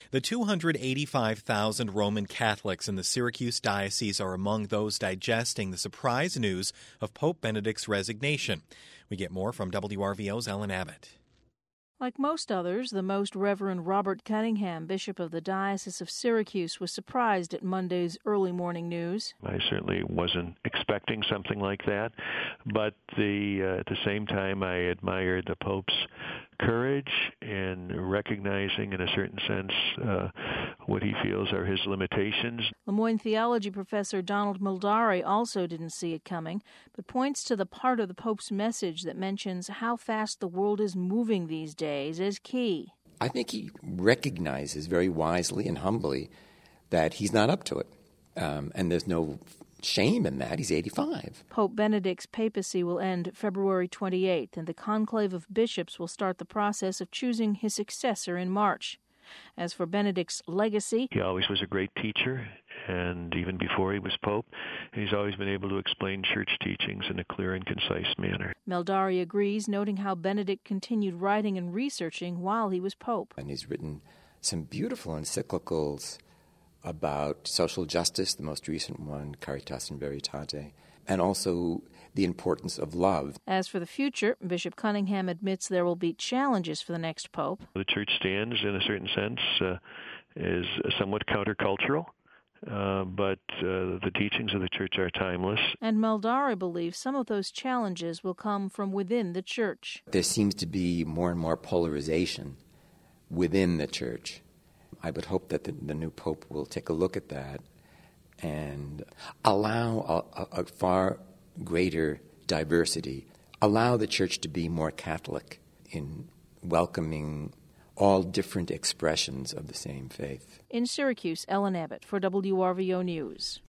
The 285,000 Roman Catholics in the Syracuse Diocese are among those digesting the surprise news of Pope Benedict's resignation. We get more from WRVO's Ellen Abbott. Like most others, the Most Reverend Robert Cunningham, Bishop of the Diocese of Syracuse, was surprised at Monday's early morning news. I certainly wasn't expecting something like that, but at the same time, I admired the Pope's courage in recognizing, in a certain sense, what he feels are his limitations. Lemoyne theology professor Donald Mildari also didn't see it coming, but points to the part of the Pope's message that mentions how fast the world is moving these days as key. I think he recognizes very wisely and humbly that he's not up to it, and there's no shame in that. He's 85. Pope Benedict's papacy will end February 28th, and the conclave of bishops will start the process of choosing his successor in March. As for Benedict's legacy, he always was a great teacher, and even before he was pope, he's always been able to explain church teachings in a clear and concise manner. Mildari agrees, noting how Benedict continued writing and researching while he was pope. And he's written some beautiful encyclicals about social justice, the most recent one, Caritas in Veritate, and also the importance of love. As for the future, Bishop Cunningham admits there will be challenges for the next pope. The church stands, in a certain sense, is somewhat countercultural, but the teachings of the church are timeless. And Mildari believes some of those challenges will come from within the church. There seems to be more and more polarization within the church. I would hope that the new pope will take a look at that and allow a far greater diversity, allow the church to be more Catholic in welcoming all different expressions of the same faith. In Syracuse, Ellen Abbott for WRVO News.